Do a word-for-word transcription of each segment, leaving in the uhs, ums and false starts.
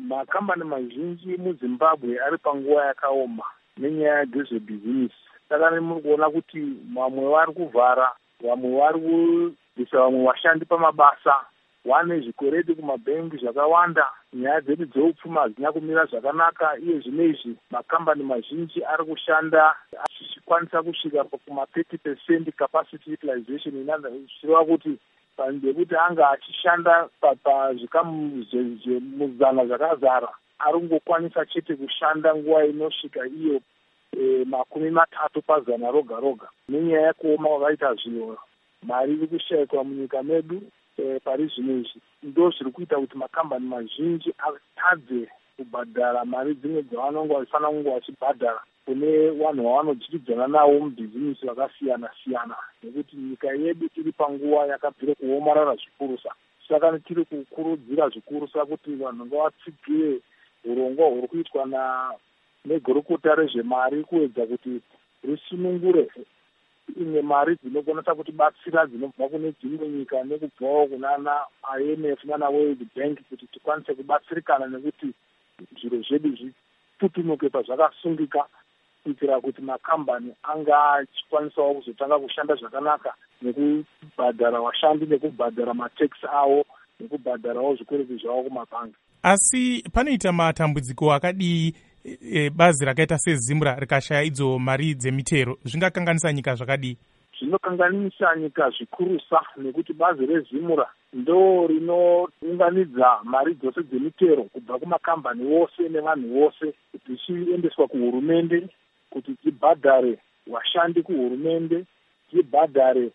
makambani mazhinji muZimbabwe ari panguva yakaoma nenyaya dzezvebhizinisi. Saka muri kuona kuti vamwe vari kuvhara, vamwe vari kuisa vamwe vashandi pamabasa, wane zvikwereti kumabhengi zvakawanda, nyaya dzedu dzeupfuma hadzina kumira zvakanaka. Iye zvino izvi makambani mazhinji ari kushanda achikwanisa kusvika kuma thirty percent capacity utilization, zvichireva kuti ndekuti anga achishanda pazvikamu muzana zvakazara ari kungokwanisa chete kushanda nguva inosvika iyo e, makumi matatu pazana roga roga. Nenyaya yekuoma kwakaita zviro, mari iri kushayikwa munyika medu e, pari zvino izvi ndo zviri kuita kuti makambani mazhinji atadze kubhadhara mari dzimwe dzavanonge vachifanira kunge vachibhadhara kune vanhu vavanodyidzana navo mubhizinisi vakasiyana siyana, nekuti nyika yedu iri panguva yakabvire kuomarara zvikurusa. Saka tiri kukurudzira zvikurusa kuti vanhu ngavatsigire urongwa huri kuitwa na negurukota rezvemari kuedza kuti risunungure imwe mari dzinokwanisa kutibatsira dzinobva kune dzimwe nyika nekubvawo kunana I M F nana World Bank kuti tikwanise kubatsirikana nekuti zviro zvedu zvitutunuke pazvakasungika, kuitira kuti makambani anga achikwanisawo kuzotanga kushanda zvakanaka nekubhadhara vashandi nekubhadhara matax avo nekubhadharawo zvikwereti zvavo kumabhangi. Asi panoita matambudziko akadii e, bazi rakaita seZimra rikashaya idzo mari dzemitero, zvingakanganisa nyika zvakadii? Zvinokanganisa nyika zvikurusa, nekuti bazi reZimra ndo rinounganidza mari dzose dzemitero kubva kumakambani wose nevanhu vose dzichiendeswa kuhurumende kuti dzibhadhare vashandi kuhurumende, dzibhadhare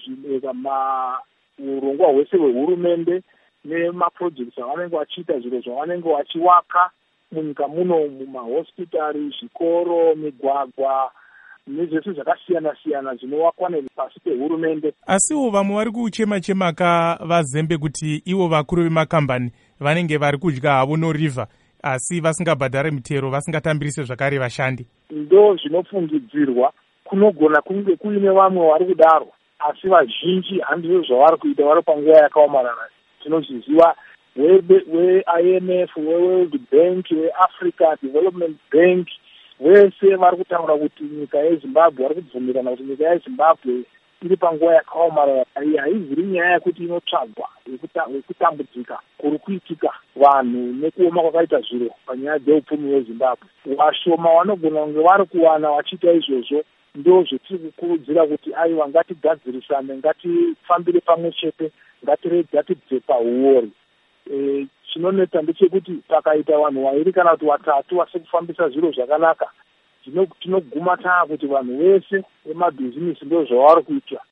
urongwa hwese hwehurumende nemapurojekiti avanenge vachiita, zviro zvavanenge vachiwaka munyika muno, mumahospitari, zvikoro, migwagwa nezvese zvakasiyana siyana zvinowakwa nepasi pehurumende. Asiwo vamwe vari kuchema chema kavazembe kuti ivo vakuru vemakambani vanenge vari kudya havo norivha asi vasingabhadhare mitero, vasingatambirise zvakare vashandi. Ndo zvinofungidzirwa kunogona kunge kuine vamwe vari kudaro, asi vazhinji handizvo zvavari kuita, vari panguva yakaomarara. Tinozviziva we-I M F, we-World Bank, we-Africa Development Bank, vese vari kutaura kuti nyika yeZimbabwe, vari kubvumirana kuti nyika yeZimbabwe iri panguva yakaomarara. Iyi haiziri nyaya yekuti inotsvagwa yekutambudzika kuri kuitika vanhu nekuoma kwakaita zviro panyaya dzeupfumi hweZimbabwe. Vashoma vanogona kunge vari kuwana vachiita izvozvo. Ndo zvetiri kukurudzira kuti aiwa, ngatigadzirisane, ngatifambire pamwe chete, ngatiredzatibve pauori. E, chinoneta ndechekuti pakaita vanhu vairi kana kuti vatatu vase kufambisa zviro zvakanaka, tinoguma taa kuti vanhu vese vemabhizinisi ndo zvavari kuita.